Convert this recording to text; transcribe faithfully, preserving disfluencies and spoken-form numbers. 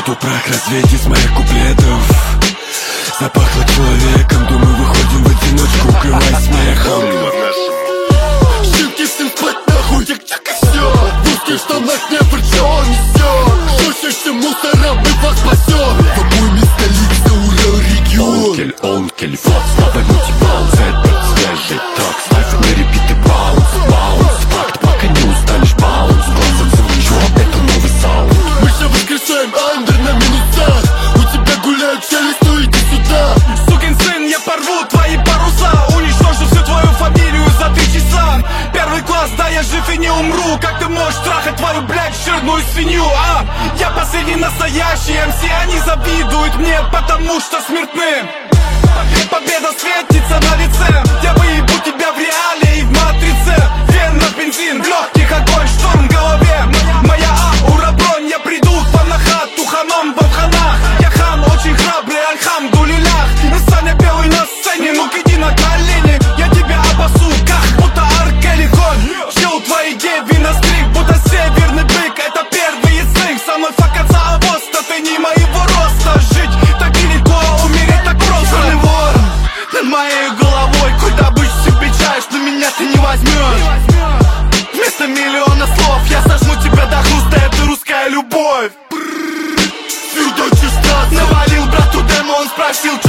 эту прах развеять из моих куплетов. Запахло человеком, думаю, выходим в одиночку, укрываясь смехом. Щенки, всем спать нахуй, тик-так и все. В узких штанах не что он несет. Шущащим мусором мы вас спасем. По-моему, столица, Урал, регион. Онкель, онкель, вот снова мультибаунс. Это свежий трак, ставь на репит и баунс, баунс. Факт, пока не устанешь, баунс. Глазом звучу, это новый саунд. Мы же воскрешаем андер на минусах. У тебя гуляют челюсть, ну иди сюда. Сукин сын, я порву твои паруса. Уничтожу всю твою фамилию за три часа. Первый класс, да я жив и не умру. Как ты можешь трахать твою, блядь, жирную свинью, а? Я последний настоящий эм си, они завидуют мне, потому что смертны. Победа светится на лице. Я выебу тебя в реале и в матрице. Вен на бензин, в легких огонь, шторм в голове. Моя аура бронь, я приду в панахату, ханом в ханах. Я хан, очень храбрый, альхамдулилях. Саня белый на сцене, ну иди на колени. Я тебя обосу, как будто аркелихон. Жил твои деви на стрик, будто северный бык. Это первый язык, со мной факаться авоста. Ты не моего роста, жить так далеко, умереть так просто. Черный ворон над моей головой, какой добычу себе печаешь, но меня ты не возьмешь. Вместо миллиона слов я сожму тебя до хруста, это русская любовь. Ты дочь страстная. Навалил брату демо, он спросил,